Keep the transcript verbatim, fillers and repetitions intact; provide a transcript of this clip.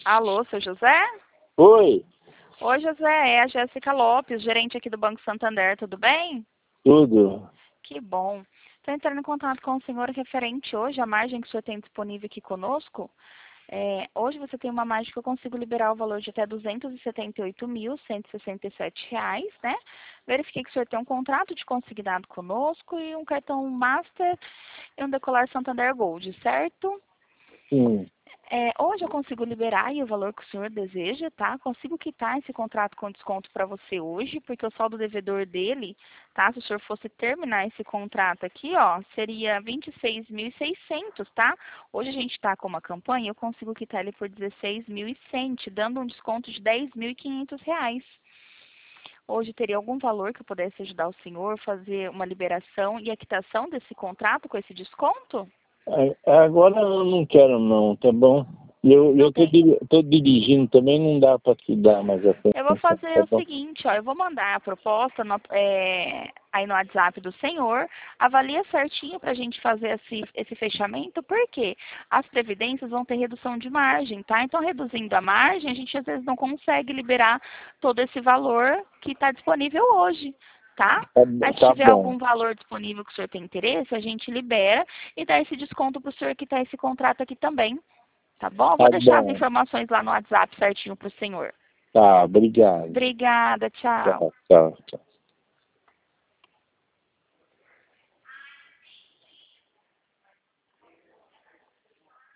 Alô, seu José? Oi, Oi, José, é a Jéssica Lopes, gerente aqui do Banco Santander, tudo bem? tudo. Que bom. Estou entrando em contato com o senhor referente hoje à margem que o senhor tem disponível aqui conosco. É, hoje você tem uma margem que eu consigo liberar o valor de até duzentos e setenta e oito mil, cento e sessenta e sete reais, né? Verifiquei que o senhor tem um contrato de consignado conosco e um cartão Master e um Decolar Santander Gold, certo? Sim. É, hoje eu consigo liberar aí o valor que o senhor deseja, tá? Consigo quitar esse contrato com desconto para você hoje, porque o saldo devedor dele, tá? Se o senhor fosse terminar esse contrato aqui, ó, seria vinte e seis mil e seiscentos, tá? Hoje a gente está com uma campanha, eu consigo quitar ele por dezesseis mil e cem, dando um desconto de dez mil e quinhentos reais. Hoje teria algum valor que eu pudesse ajudar o senhor, fazer uma liberação e a quitação desse contrato com esse desconto? A- Agora eu não quero não, tá bom? Eu, Não eu tô, tem. di- tô dirigindo também, não dá para te dar mais Eu vou atenção, fazer tá o bom? seguinte, ó, eu vou mandar a proposta no- é, aí no WhatsApp do senhor, avalia certinho para a gente fazer esse, esse fechamento, porque as previdências vão ter redução de margem, tá? Então, reduzindo a margem, a gente às vezes não consegue liberar todo esse valor que está disponível hoje, tá? Tá, bo- Mas se tá tiver bom, algum valor disponível que o senhor tem interesse, a gente libera e dá esse desconto para o senhor que está esse contrato aqui também, tá bom? Eu tá vou deixar as bom. informações lá no WhatsApp certinho para o senhor. Tá, obrigado. Obrigada, tchau. Tchau, tchau, tchau.